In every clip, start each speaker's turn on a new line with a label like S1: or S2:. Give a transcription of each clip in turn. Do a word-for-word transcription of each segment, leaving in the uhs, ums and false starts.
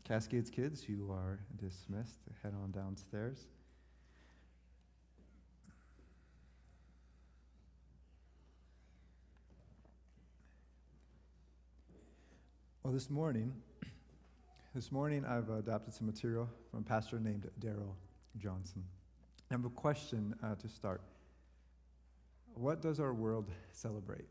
S1: Cascades kids, you are dismissed. Head on downstairs. Well, this morning, this morning I've adapted some material from a pastor named Daryl Johnson. I have a question uh, to start. What does our world celebrate?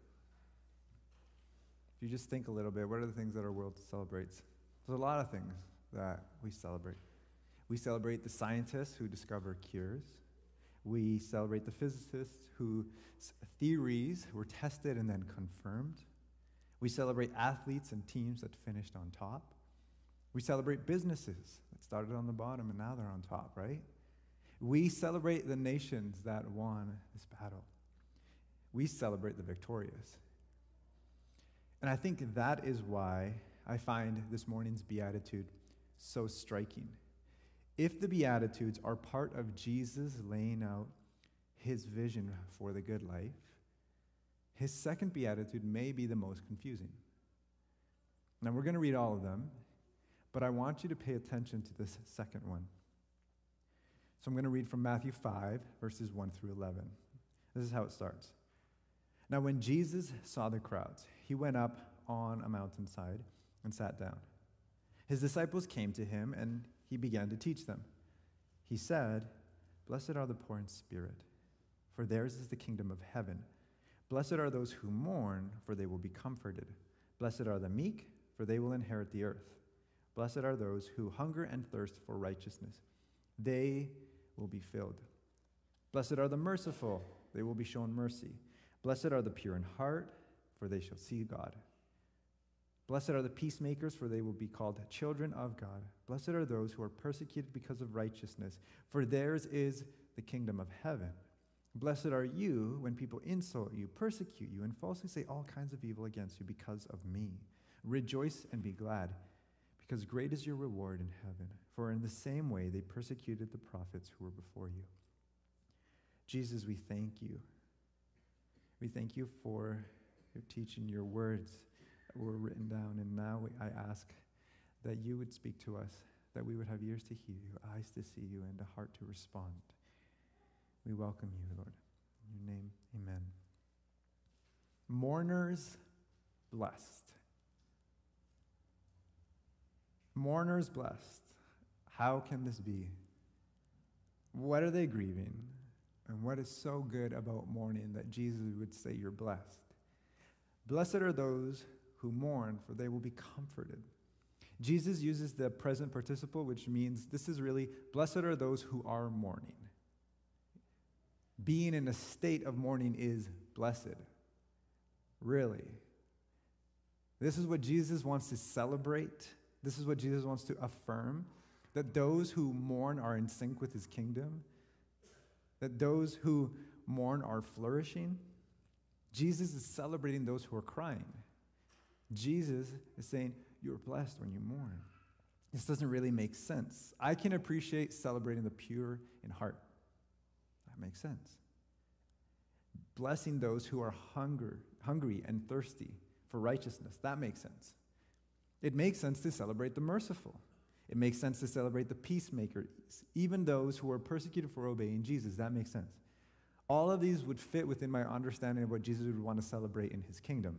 S1: If you just think a little bit, what are the things that our world celebrates? There's a lot of things that we celebrate. We celebrate the scientists who discover cures. We celebrate the physicists whose theories were tested and then confirmed. We celebrate athletes and teams that finished on top. We celebrate businesses that started on the bottom and now they're on top, right? We celebrate the nations that won this battle. We celebrate the victorious. And I think that is why I find this morning's Beatitude so striking. If the Beatitudes are part of Jesus laying out his vision for the good life, his second Beatitude may be the most confusing. Now, we're going to read all of them, but I want you to pay attention to this second one. So I'm going to read from Matthew five, verses one through eleven. This is how it starts. Now, when Jesus saw the crowds, he went up on a mountainside and sat down. His disciples came to him, and he began to teach them. He said, "Blessed are the poor in spirit, for theirs is the kingdom of heaven. Blessed are those who mourn, for they will be comforted. Blessed are the meek, for they will inherit the earth. Blessed are those who hunger and thirst for righteousness. They will be filled. Blessed are the merciful, they will be shown mercy. Blessed are the pure in heart, for they shall see God. Blessed are the peacemakers, for they will be called children of God. Blessed are those who are persecuted because of righteousness, for theirs is the kingdom of heaven. Blessed are you when people insult you, persecute you, and falsely say all kinds of evil against you because of me. Rejoice and be glad, because great is your reward in heaven. For in the same way they persecuted the prophets who were before you." Jesus, we thank you. We thank you for your teaching, your words that were written down. And now we, I ask that you would speak to us, that we would have ears to hear you, eyes to see you, and a heart to respond. We welcome you, Lord. In your name, amen. Mourners blessed. Mourners blessed. How can this be? What are they grieving? And what is so good about mourning that Jesus would say you're blessed? Blessed are those who mourn, for they will be comforted. Jesus uses the present participle, which means this is really, blessed are those who are mourning. Being in a state of mourning is blessed. Really. This is what Jesus wants to celebrate. This is what Jesus wants to affirm, that those who mourn are in sync with his kingdom, that those who mourn are flourishing. Jesus is celebrating those who are crying. Jesus is saying, you're blessed when you mourn. This doesn't really make sense. I can appreciate celebrating the pure in heart. That makes sense. Blessing those who are hunger, hungry and thirsty for righteousness. That makes sense. It makes sense to celebrate the merciful. It makes sense to celebrate the peacemakers, even those who are persecuted for obeying Jesus. That makes sense. All of these would fit within my understanding of what Jesus would want to celebrate in his kingdom.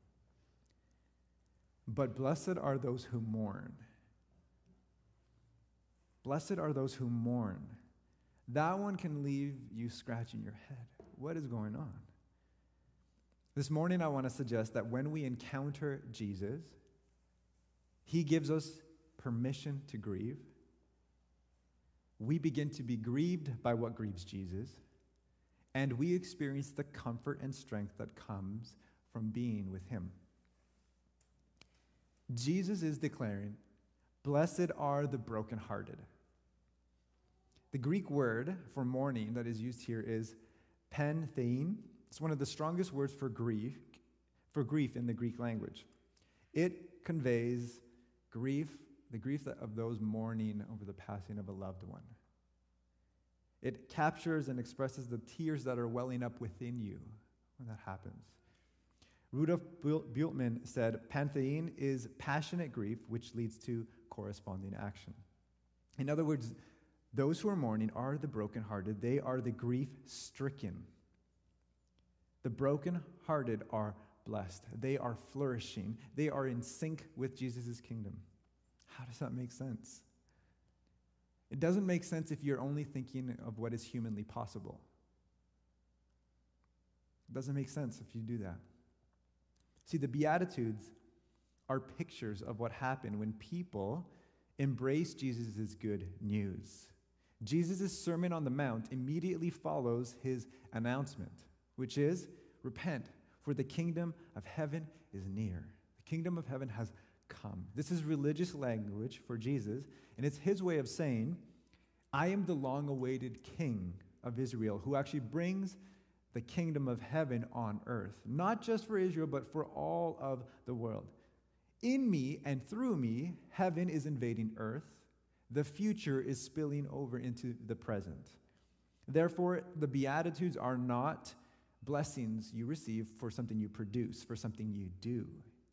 S1: But blessed are those who mourn. Blessed are those who mourn. That one can leave you scratching your head. What is going on? This morning I want to suggest that when we encounter Jesus, he gives us permission to grieve. We begin to be grieved by what grieves Jesus, and we experience the comfort and strength that comes from being with him. Jesus is declaring, blessed are the brokenhearted. The Greek word for mourning that is used here is panthein. It's one of the strongest words for grief, for grief in the Greek language. It conveys grief, the grief of those mourning over the passing of a loved one. It captures and expresses the tears that are welling up within you when that happens. Rudolf Bultmann said, panthein is passionate grief which leads to corresponding action. In other words, those who are mourning are the brokenhearted. They are the grief-stricken. The brokenhearted are blessed. They are flourishing. They are in sync with Jesus' kingdom. How does that make sense? It doesn't make sense if you're only thinking of what is humanly possible. It doesn't make sense if you do that. See, the Beatitudes are pictures of what happened when people embrace Jesus' good news. Jesus' Sermon on the Mount immediately follows his announcement, which is, repent, for the kingdom of heaven is near. The kingdom of heaven has come. This is religious language for Jesus, and it's his way of saying, I am the long-awaited king of Israel who actually brings the kingdom of heaven on earth, not just for Israel, but for all of the world. In me and through me, heaven is invading earth. The future is spilling over into the present. Therefore, the Beatitudes are not blessings you receive for something you produce, for something you do.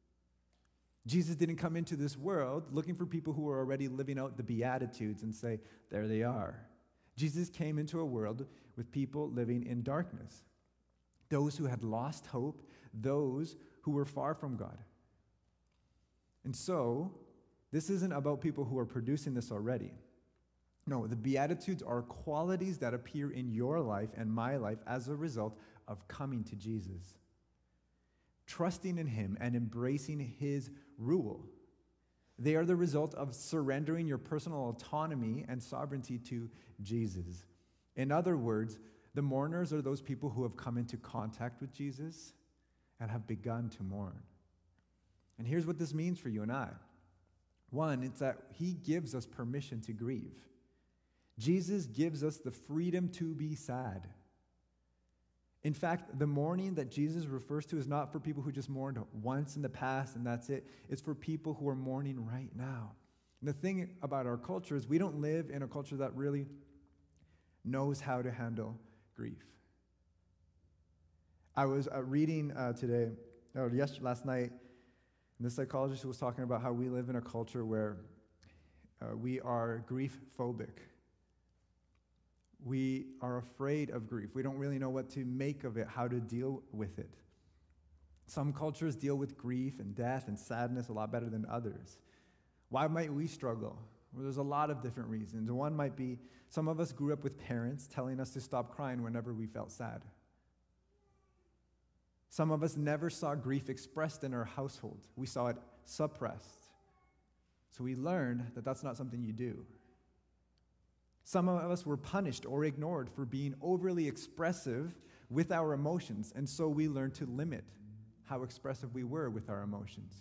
S1: Jesus didn't come into this world looking for people who are already living out the Beatitudes and say, there they are. Jesus came into a world with people living in darkness, those who had lost hope, those who were far from God. And so, this isn't about people who are producing this already. No, the Beatitudes are qualities that appear in your life and my life as a result of coming to Jesus, trusting in him and embracing his rule. They are the result of surrendering your personal autonomy and sovereignty to Jesus. In other words, the mourners are those people who have come into contact with Jesus and have begun to mourn. And here's what this means for you and I. One, it's that he gives us permission to grieve. Jesus gives us the freedom to be sad. In fact, the mourning that Jesus refers to is not for people who just mourned once in the past and that's it. It's for people who are mourning right now. And the thing about our culture is we don't live in a culture that really knows how to handle grief. I was uh, reading uh, today, or yesterday, last night, and the psychologist was talking about how we live in a culture where uh, we are grief-phobic. We are afraid of grief. We don't really know what to make of it, how to deal with it. Some cultures deal with grief and death and sadness a lot better than others. Why might we struggle? Well, there's a lot of different reasons. One might be some of us grew up with parents telling us to stop crying whenever we felt sad. Some of us never saw grief expressed in our household. We saw it suppressed. So we learned that that's not something you do. Some of us were punished or ignored for being overly expressive with our emotions, and so we learned to limit how expressive we were with our emotions.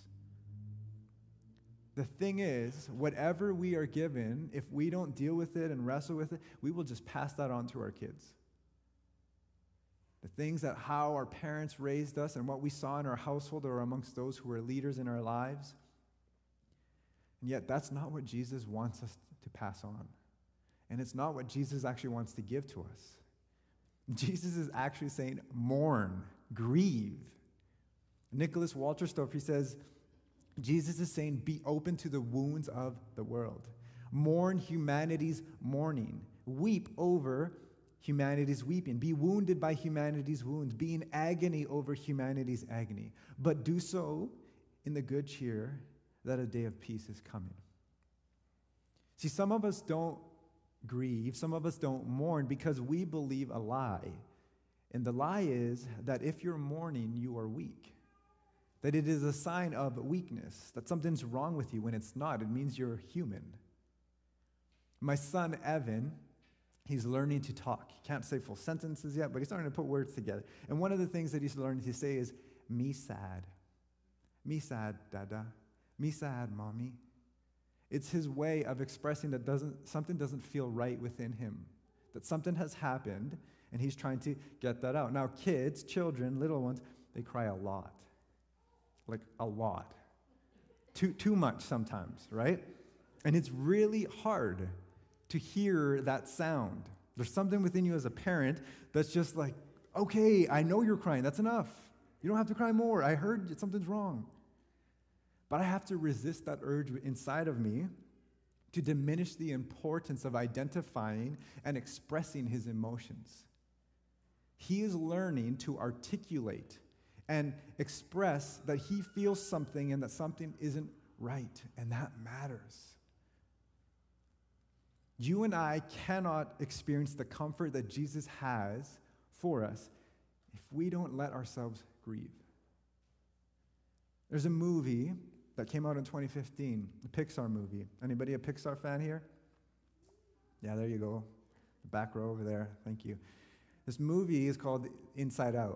S1: The thing is, whatever we are given, if we don't deal with it and wrestle with it, we will just pass that on to our kids. The things that how our parents raised us and what we saw in our household or amongst those who were leaders in our lives. And yet that's not what Jesus wants us to pass on. And it's not what Jesus actually wants to give to us. Jesus is actually saying, mourn, grieve. Nicholas Walterstorff, he says, Jesus is saying, be open to the wounds of the world. Mourn humanity's mourning. Weep over humanity's weeping. Be wounded by humanity's wounds. Be in agony over humanity's agony. But do so in the good cheer that a day of peace is coming. See, some of us don't grieve, some of us don't mourn because we believe a lie. And the lie is that if you're mourning, you are weak. That it is a sign of weakness, that something's wrong with you when it's not. It means you're human. My son, Evan, he's learning to talk. He can't say full sentences yet, but he's starting to put words together. And one of the things that he's learning to say is, me sad. Me sad, dada. Me sad, mommy. It's his way of expressing that doesn't something doesn't feel right within him, that something has happened, and he's trying to get that out. Now, kids, children, little ones, they cry a lot. Like a lot. Too, too much sometimes, right? And it's really hard to hear that sound. There's something within you as a parent that's just like, okay, I know you're crying. That's enough. You don't have to cry more. I heard something's wrong. But I have to resist that urge inside of me to diminish the importance of identifying and expressing his emotions. He is learning to articulate and express that he feels something and that something isn't right, and that matters. You and I cannot experience the comfort that Jesus has for us if we don't let ourselves grieve. There's a movie that came out in twenty fifteen, a Pixar movie. Anybody a Pixar fan here? Yeah, there you go. The back row over there. Thank you. This movie is called Inside Out.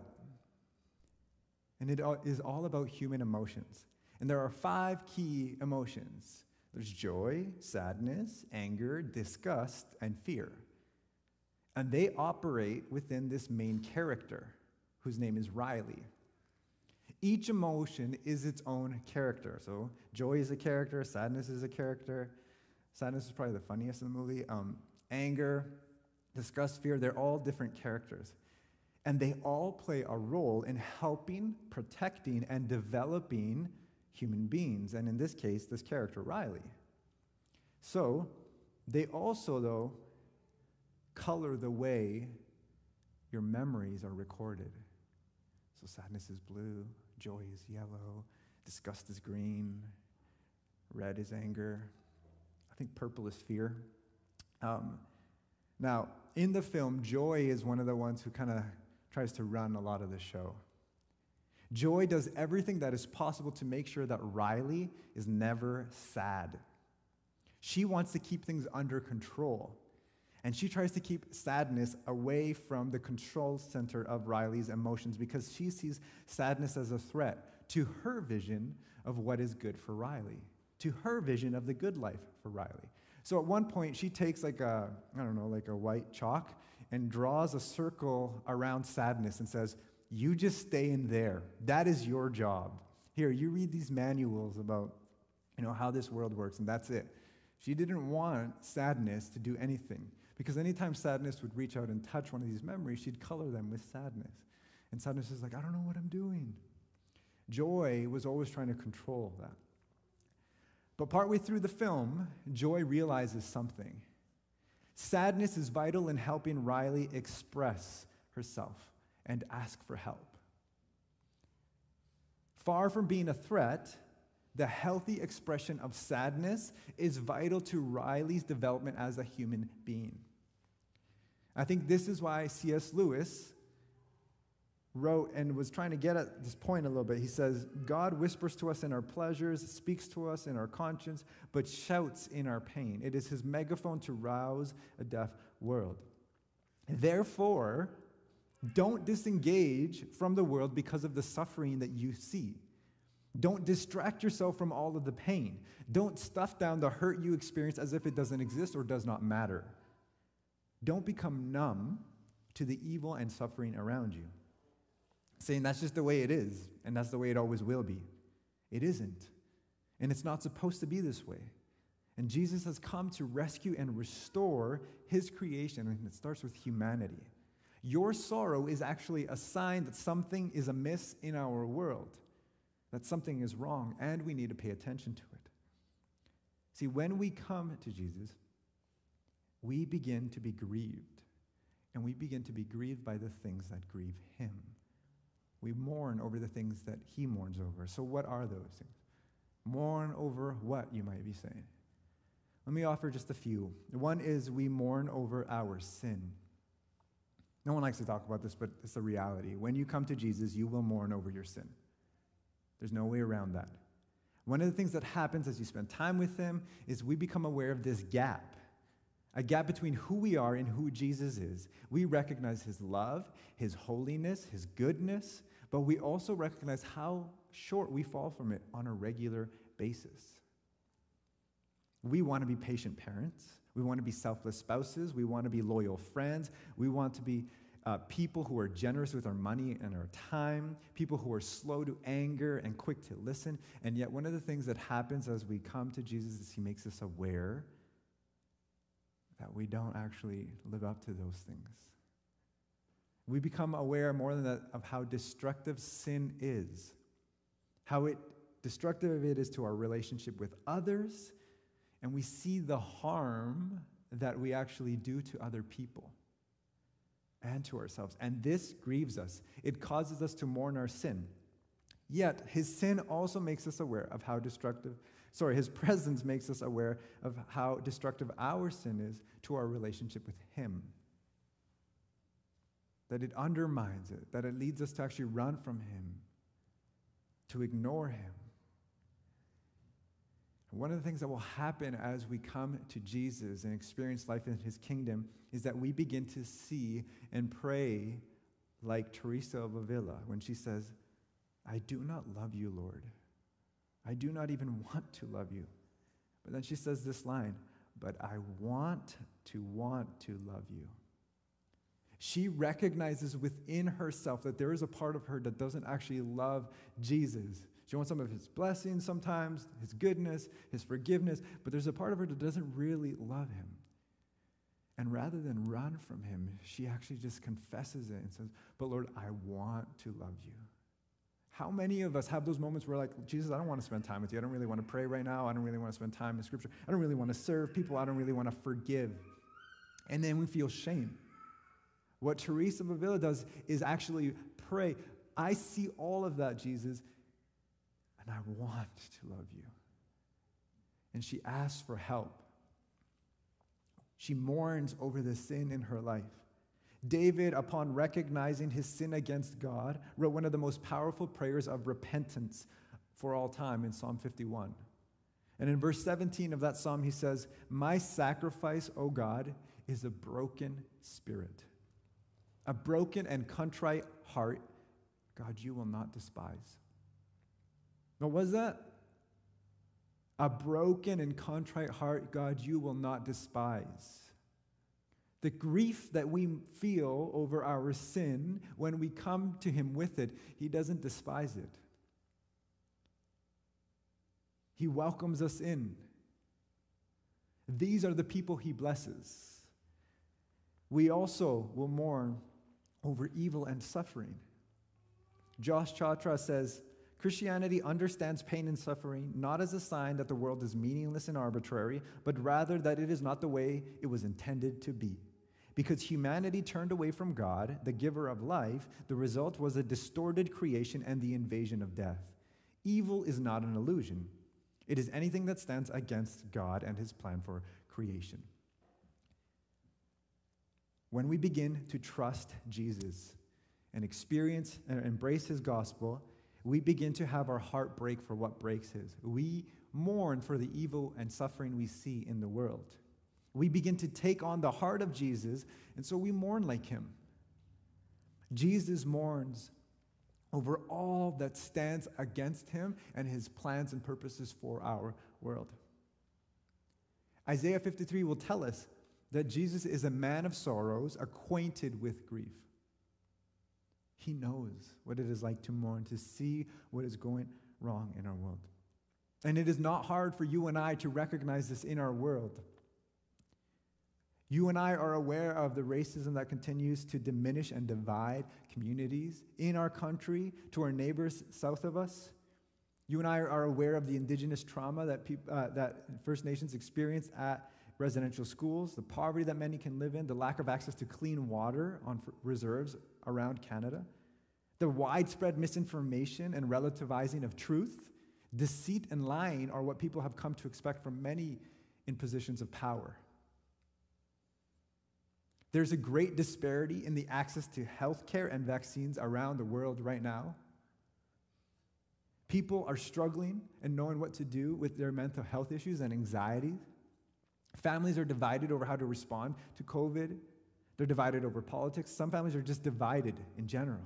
S1: And it is all about human emotions. And there are five key emotions. There's joy, sadness, anger, disgust, and fear. And they operate within this main character, whose name is Riley. Each emotion is its own character. So joy is a character, sadness is a character. Sadness is probably the funniest in the movie. Um, anger, disgust, fear, they're all different characters. And they all play a role in helping, protecting, and developing human beings. And in this case, this character, Riley. So they also, though, color the way your memories are recorded. So sadness is blue, joy is yellow, disgust is green, red is anger. I think purple is fear. Um, now, in the film, Joy is one of the ones who kind of tries to run a lot of the show. Joy does everything that is possible to make sure that Riley is never sad. She wants to keep things under control. And she tries to keep sadness away from the control center of Riley's emotions because she sees sadness as a threat to her vision of what is good for Riley, to her vision of the good life for Riley. So at one point, she takes like a, I don't know, like a white chalk and draws a circle around sadness and says, you just stay in there. That is your job. Here, you read these manuals about, you know, how this world works, and that's it. She didn't want sadness to do anything. Because anytime sadness would reach out and touch one of these memories, she'd color them with sadness. And sadness is like, I don't know what I'm doing. Joy was always trying to control that. But partway through the film, Joy realizes something. Sadness is vital in helping Riley express herself and ask for help. Far from being a threat, the healthy expression of sadness is vital to Riley's development as a human being. I think this is why C S Lewis wrote and was trying to get at this point a little bit. He says, God whispers to us in our pleasures, speaks to us in our conscience, but shouts in our pain. It is his megaphone to rouse a deaf world. Therefore, don't disengage from the world because of the suffering that you see. Don't distract yourself from all of the pain. Don't stuff down the hurt you experience as if it doesn't exist or does not matter. Don't become numb to the evil and suffering around you, saying that's just the way it is, and that's the way it always will be. It isn't. And it's not supposed to be this way. And Jesus has come to rescue and restore his creation, and it starts with humanity. Your sorrow is actually a sign that something is amiss in our world, that something is wrong, and we need to pay attention to it. See, when we come to Jesus, we begin to be grieved, and we begin to be grieved by the things that grieve him. We mourn over the things that he mourns over. So what are those things? Mourn over what, you might be saying? Let me offer just a few. One is we mourn over our sin. No one likes to talk about this, but it's the reality. When you come to Jesus, you will mourn over your sin. There's no way around that. One of the things that happens as you spend time with him is we become aware of this gap, a gap between who we are and who Jesus is. We recognize his love, his holiness, his goodness, but we also recognize how short we fall from it on a regular basis. We want to be patient parents. We want to be selfless spouses. We want to be loyal friends. We want to be uh, people who are generous with our money and our time, people who are slow to anger and quick to listen. And yet one of the things that happens as we come to Jesus is he makes us aware that we don't actually live up to those things. We become aware more than that of how destructive sin is, how it destructive it is to our relationship with others, and we see the harm that we actually do to other people and to ourselves. And this grieves us. It causes us to mourn our sin. Yet, his sin also makes us aware of how destructive, sorry, his presence makes us aware of how destructive our sin is to our relationship with him. That it undermines it, that it leads us to actually run from him, to ignore him. One of the things that will happen as we come to Jesus and experience life in his kingdom is that we begin to see and pray like Teresa of Avila when she says, I do not love you, Lord. I do not even want to love you. But then she says this line, but I want to want to love you. She recognizes within herself that there is a part of her that doesn't actually love Jesus. She wants some of his blessings sometimes, his goodness, his forgiveness, but there's a part of her that doesn't really love him. And rather than run from him, she actually just confesses it and says, but Lord, I want to love you. How many of us have those moments where, like, Jesus, I don't want to spend time with you. I don't really want to pray right now. I don't really want to spend time in Scripture. I don't really want to serve people. I don't really want to forgive. And then we feel shame. What Teresa of Avila does is actually pray, I see all of that, Jesus, and I want to love you. And she asks for help. She mourns over the sin in her life. David, upon recognizing his sin against God, wrote one of the most powerful prayers of repentance for all time in Psalm fifty-one. And in verse seventeen of that psalm, he says, my sacrifice, O God, is a broken spirit. A broken and contrite heart, God, you will not despise. What was that? A broken and contrite heart, God, you will not despise. The grief that we feel over our sin, when we come to him with it, he doesn't despise it. He welcomes us in. These are the people he blesses. We also will mourn over evil and suffering. Josh Chatra says, Christianity understands pain and suffering not as a sign that the world is meaningless and arbitrary, but rather that it is not the way it was intended to be. Because humanity turned away from God, the giver of life, the result was a distorted creation and the invasion of death. Evil is not an illusion. It is anything that stands against God and his plan for creation. When we begin to trust Jesus and experience and embrace his gospel, we begin to have our heart break for what breaks his. We mourn for the evil and suffering we see in the world. We begin to take on the heart of Jesus, and so we mourn like him. Jesus mourns over all that stands against him and his plans and purposes for our world. Isaiah fifty-three will tell us that Jesus is a man of sorrows, acquainted with grief. He knows what it is like to mourn, to see what is going wrong in our world. And it is not hard for you and I to recognize this in our world. You and I are aware of the racism that continues to diminish and divide communities in our country, to our neighbors south of us. You and I are aware of the indigenous trauma that, peop- uh, that First Nations experience at residential schools, the poverty that many can live in, the lack of access to clean water on f- reserves around Canada, the widespread misinformation and relativizing of truth. Deceit and lying are what people have come to expect from many in positions of power. There's a great disparity in the access to healthcare and vaccines around the world right now. People are struggling and knowing what to do with their mental health issues and anxieties. Families are divided over how to respond to COVID. They're divided over politics. Some families are just divided in general.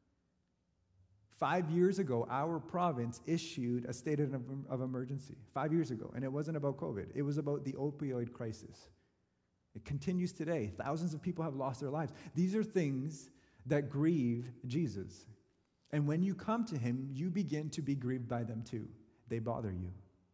S1: Five years ago, our province issued a state of, of emergency. Five years ago, and it wasn't about COVID. It was about the opioid crisis. It continues today. Thousands of people have lost their lives. These are things that grieve Jesus. And when you come to him, you begin to be grieved by them too. They bother you.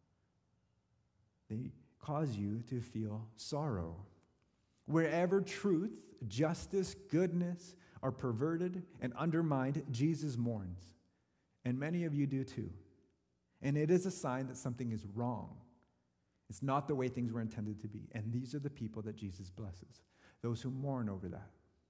S1: They cause you to feel sorrow. Wherever truth, justice, goodness are perverted and undermined, Jesus mourns. And many of you do too. And it is a sign that something is wrong. It's not the way things were intended to be. And these are the people that Jesus blesses, those who mourn over that.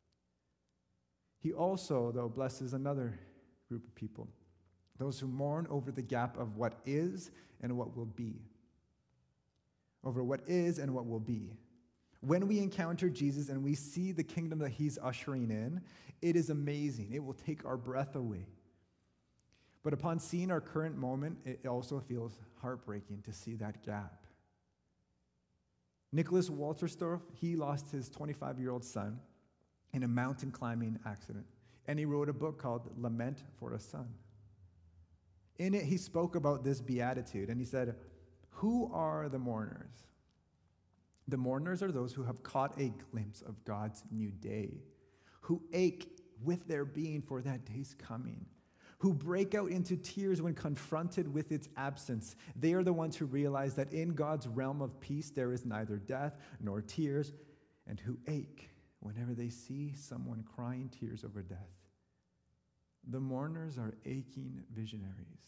S1: He also, though, blesses another group of people, those who mourn over the gap of what is and what will be. Over what is and what will be. When we encounter Jesus and we see the kingdom that he's ushering in, it is amazing. It will take our breath away. But upon seeing our current moment, it also feels heartbreaking to see that gap. Nicholas Walterstorff, he lost his twenty-five-year-old son in a mountain climbing accident, and he wrote a book called Lament for a Son. In it, he spoke about this beatitude, and he said, "Who are the mourners? The mourners are those who have caught a glimpse of God's new day, who ache with their being for that day's coming, who break out into tears when confronted with its absence. They are the ones who realize that in God's realm of peace there is neither death nor tears, and who ache whenever they see someone crying tears over death. The mourners are aching visionaries.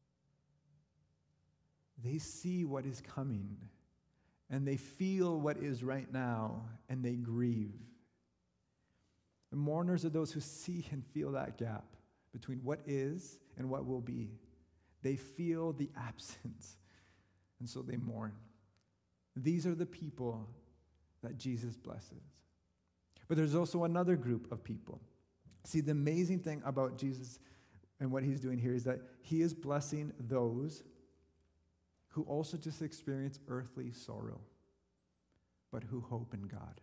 S1: They see what is coming, and they feel what is right now, and they grieve. The mourners are those who see and feel that gap between what is and what will be. They feel the absence, and so they mourn. These are the people that Jesus blesses. But there's also another group of people. See, the amazing thing about Jesus and what he's doing here is that he is blessing those who also just experience earthly sorrow, but who hope in God.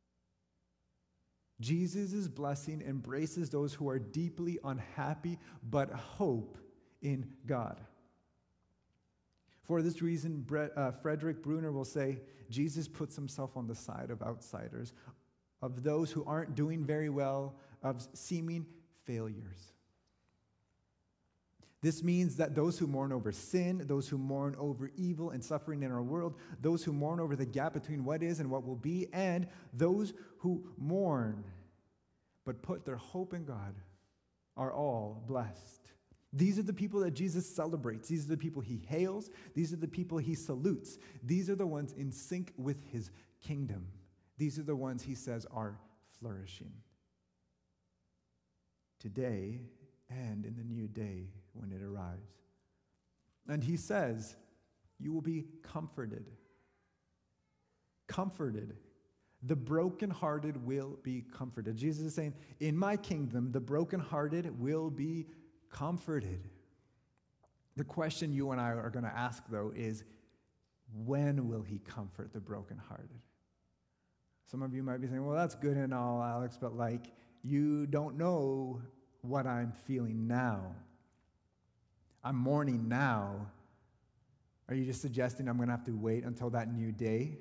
S1: Jesus' blessing embraces those who are deeply unhappy, but hope in God. For this reason, Bre- uh, Frederick Bruner will say, Jesus puts himself on the side of outsiders, of those who aren't doing very well, of seeming failures. This means that those who mourn over sin, those who mourn over evil and suffering in our world, those who mourn over the gap between what is and what will be, and those who mourn but put their hope in God are all blessed. These are the people that Jesus celebrates. These are the people he hails. These are the people he salutes. These are the ones in sync with his kingdom. These are the ones he says are flourishing today and in the new day when it arrives. And he says, you will be comforted. Comforted. The brokenhearted will be comforted. Jesus is saying, in my kingdom, the brokenhearted will be comforted. The question you and I are going to ask, though, is when will he comfort the brokenhearted? Some of you might be saying, well, that's good and all, Alex, but like, you don't know what I'm feeling now. I'm mourning now. Are you just suggesting I'm going to have to wait until that new day?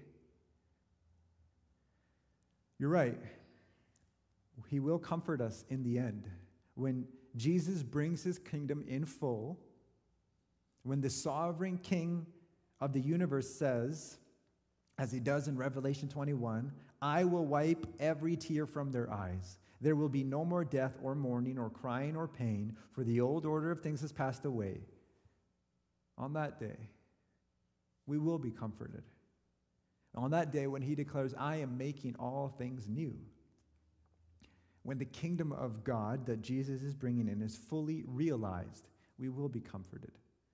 S1: You're right. He will comfort us in the end. When Jesus brings his kingdom in full, when the sovereign king of the universe says, as he does in Revelation twenty-one, I will wipe every tear from their eyes. There will be no more death or mourning or crying or pain, for the old order of things has passed away. On that day, we will be comforted. On that day when he declares, I am making all things new. When the kingdom of God that Jesus is bringing in is fully realized, we will be comforted.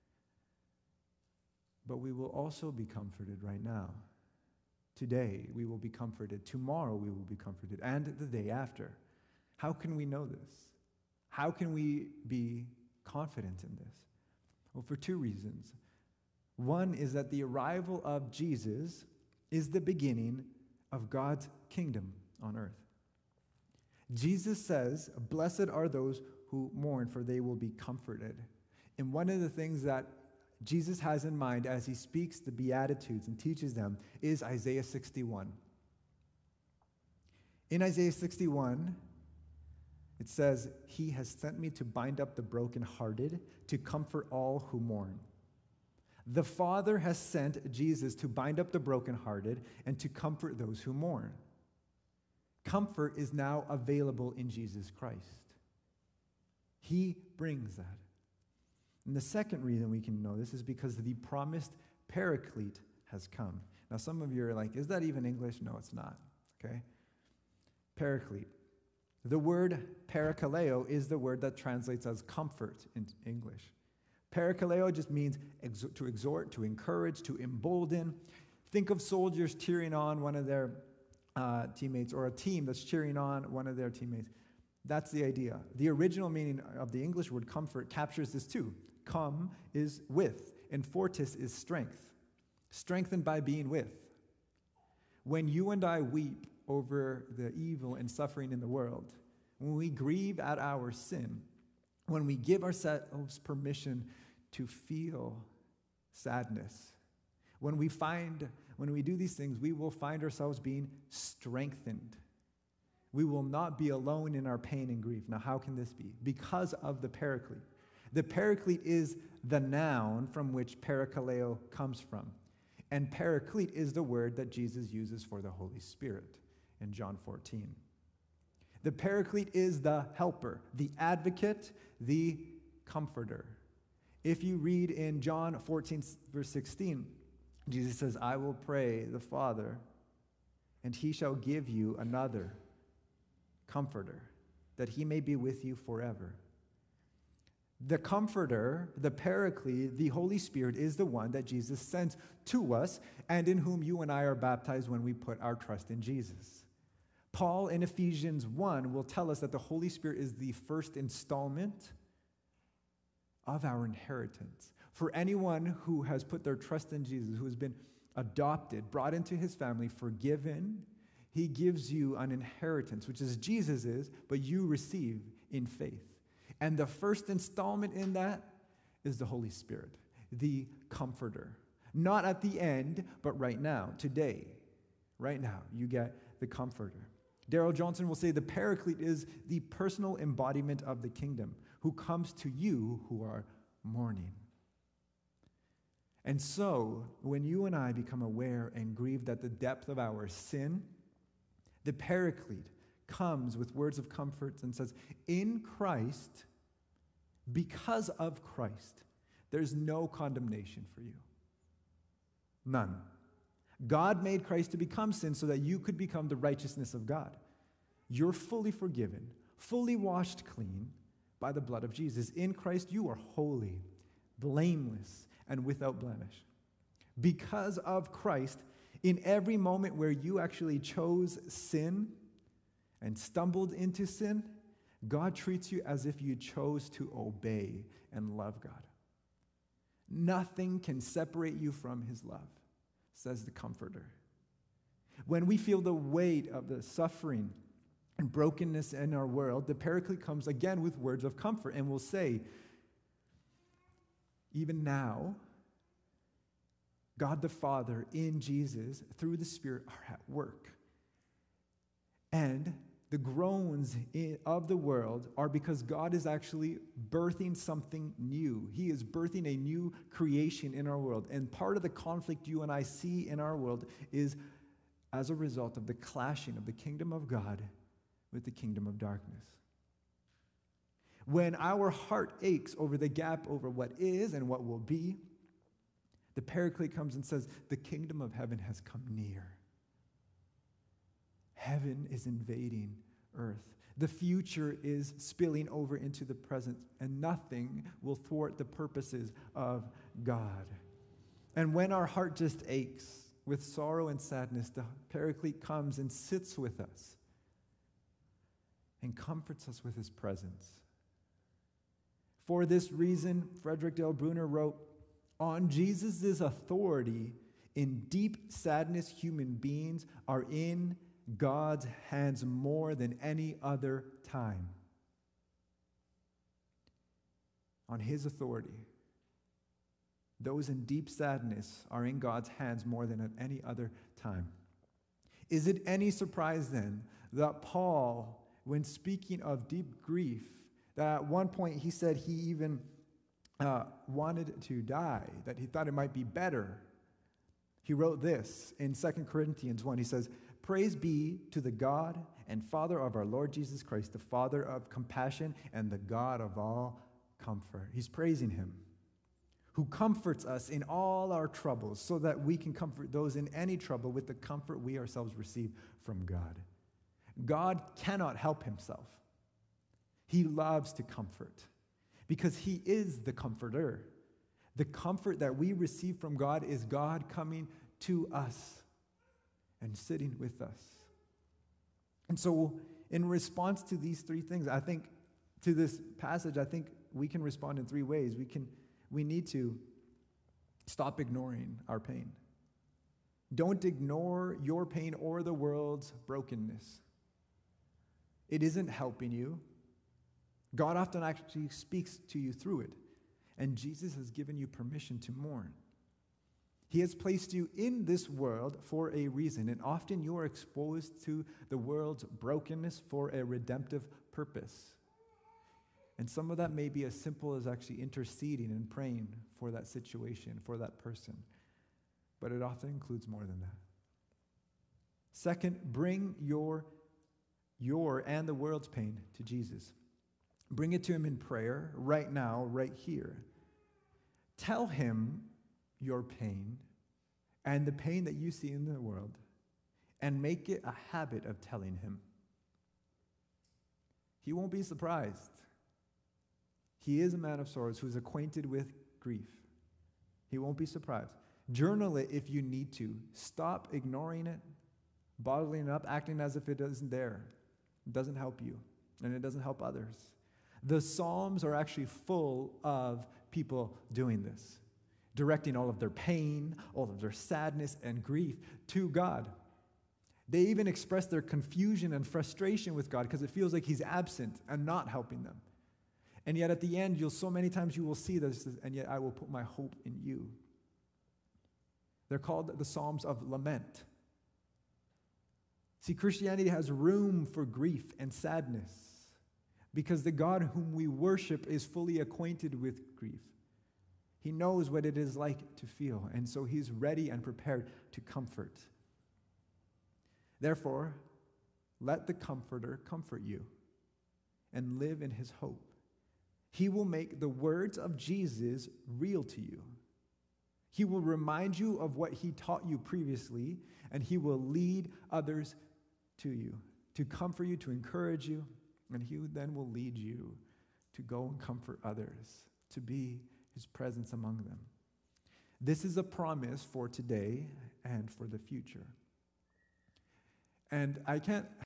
S1: But we will also be comforted right now. Today, we will be comforted. Tomorrow, we will be comforted. And the day after. How can we know this? How can we be confident in this? Well, for two reasons. One is that the arrival of Jesus is the beginning of God's kingdom on earth. Jesus says, blessed are those who mourn, for they will be comforted. And one of the things that Jesus has in mind as he speaks the Beatitudes and teaches them is Isaiah sixty-one. In Isaiah sixty-one, it says, he has sent me to bind up the brokenhearted, to comfort all who mourn. The Father has sent Jesus to bind up the brokenhearted and to comfort those who mourn. Comfort is now available in Jesus Christ. He brings that. And the second reason we can know this is because the promised Paraclete has come. Now, some of you are like, is that even English? No, it's not, okay? Paraclete. The word parakaleo is the word that translates as comfort in English. Parakaleo just means ex- to exhort, to encourage, to embolden. Think of soldiers cheering on one of their uh, teammates, or a team that's cheering on one of their teammates. That's the idea. The original meaning of the English word comfort captures this too. Come is with, and fortis is strength. Strengthened by being with. When you and I weep over the evil and suffering in the world, when we grieve at our sin, when we give ourselves permission to feel sadness, when we find, when we do these things, we will find ourselves being strengthened. We will not be alone in our pain and grief. Now, how can this be? Because of the Paraclete. The Paraclete is the noun from which parakaleo comes from. And Paraclete is the word that Jesus uses for the Holy Spirit in John fourteen. The Paraclete is the helper, the advocate, the comforter. If you read in John fourteen, verse sixteen, Jesus says, I will pray the Father, and he shall give you another comforter, that he may be with you forever. The comforter, the Paraclete, the Holy Spirit is the one that Jesus sends to us and in whom you and I are baptized when we put our trust in Jesus. Paul in Ephesians one will tell us that the Holy Spirit is the first installment of our inheritance. For anyone who has put their trust in Jesus, who has been adopted, brought into his family, forgiven, he gives you an inheritance, which is Jesus's, but you receive in faith. And the first installment in that is the Holy Spirit, the comforter. Not at the end, but right now, today. Right now, you get the comforter. Darrell Johnson will say the Paraclete is the personal embodiment of the kingdom, who comes to you who are mourning. And so, when you and I become aware and grieved at the depth of our sin, the Paraclete comes with words of comfort and says, in Christ, because of Christ, there's no condemnation for you. None. God made Christ to become sin so that you could become the righteousness of God. You're fully forgiven, fully washed clean by the blood of Jesus. In Christ, you are holy, blameless, and without blemish. Because of Christ, in every moment where you actually chose sin and stumbled into sin, God treats you as if you chose to obey and love God. Nothing can separate you from his love, says the Comforter. When we feel the weight of the suffering and brokenness in our world, the Paraclete comes again with words of comfort and will say, even now, God the Father in Jesus, through the Spirit, are at work. And the groans of the world are because God is actually birthing something new. He is birthing a new creation in our world. And part of the conflict you and I see in our world is as a result of the clashing of the kingdom of God with the kingdom of darkness. When our heart aches over the gap over what is and what will be, the Paraclete comes and says, the kingdom of heaven has come near. Heaven is invading earth. The future is spilling over into the present, and nothing will thwart the purposes of God. And when our heart just aches with sorrow and sadness, the Paraclete comes and sits with us and comforts us with his presence. For this reason, Frederick Dale Bruner wrote, on Jesus' authority, in deep sadness, human beings are in God's hands more than any other time. On his authority, those in deep sadness are in God's hands more than at any other time. Is it any surprise then that Paul, when speaking of deep grief, that at one point he said he even uh, wanted to die, that he thought it might be better. He wrote this in Second Corinthians one. He says, praise be to the God and Father of our Lord Jesus Christ, the Father of compassion and the God of all comfort. He's praising him, who comforts us in all our troubles so that we can comfort those in any trouble with the comfort we ourselves receive from God. God cannot help himself. He loves to comfort because he is the comforter. The comfort that we receive from God is God coming to us and sitting with us. And so in response to these three things, I think to this passage, I think we can respond in three ways. We can we need to stop ignoring our pain. Don't ignore your pain or the world's brokenness. It isn't helping you. God often actually speaks to you through it. And Jesus has given you permission to mourn. He has placed you in this world for a reason, and often you are exposed to the world's brokenness for a redemptive purpose. And some of that may be as simple as actually interceding and praying for that situation, for that person. But it often includes more than that. Second, bring your, your and the world's pain to Jesus. Bring it to him in prayer right now, right here. Tell him your pain and the pain that you see in the world, and make it a habit of telling him. He won't be surprised. He is a man of sorrows who is acquainted with grief. He won't be surprised. Journal it if you need to. Stop ignoring it, bottling it up, acting as if it isn't there. It doesn't help you, and it doesn't help others. The Psalms are actually full of people doing this, directing all of their pain, all of their sadness and grief to God. They even express their confusion and frustration with God because it feels like he's absent and not helping them. And yet at the end, you'll so many times you will see this, and yet I will put my hope in you. They're called the Psalms of Lament. See, Christianity has room for grief and sadness because the God whom we worship is fully acquainted with grief. He knows what it is like to feel, and so he's ready and prepared to comfort. Therefore, let the Comforter comfort you and live in his hope. He will make the words of Jesus real to you. He will remind you of what he taught you previously, and he will lead others to you, to comfort you, to encourage you, and he then will lead you to go and comfort others, to be his presence among them. This is a promise for today and for the future. And I can't